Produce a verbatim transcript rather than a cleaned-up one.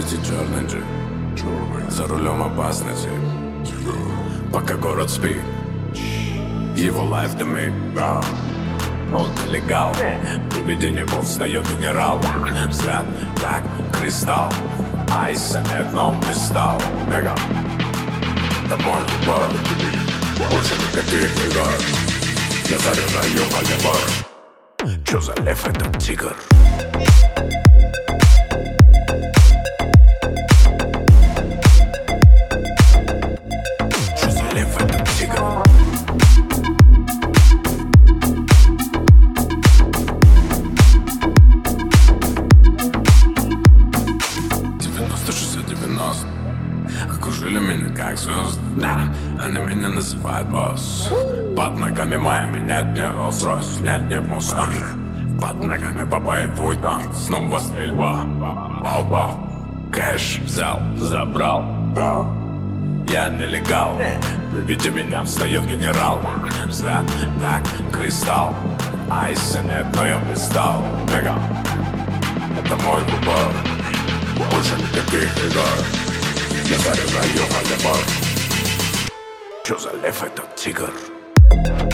летит черный джип, за рулем опасности, пока город спит, его лайф дымит. Он нелегал, при виде него встает генерал. Взгляд как кристалл, айса нет, но он не стал. Мега, это мой выбор, больше никаких игр. Я заряжаю волейбол. Чё за лев этот тигр? Чё за лев этот тигр? девяносто шестьдесят девяносто окружили меня как звезды, да, они меня называют босс. Под ногами моими нет ни Rolls-Royce, нет ни Mustang. Под ногами боевой танк, снова стрельба. Бау-бау, кэш взял, забрал. Я нелегал, при виде меня встает генерал. Взгляд как кристалл, айса нет, но я не стал. Мега, это мой выбор, больше никаких игр. Я заряжаю волейбол. Чё за лев этот тигр?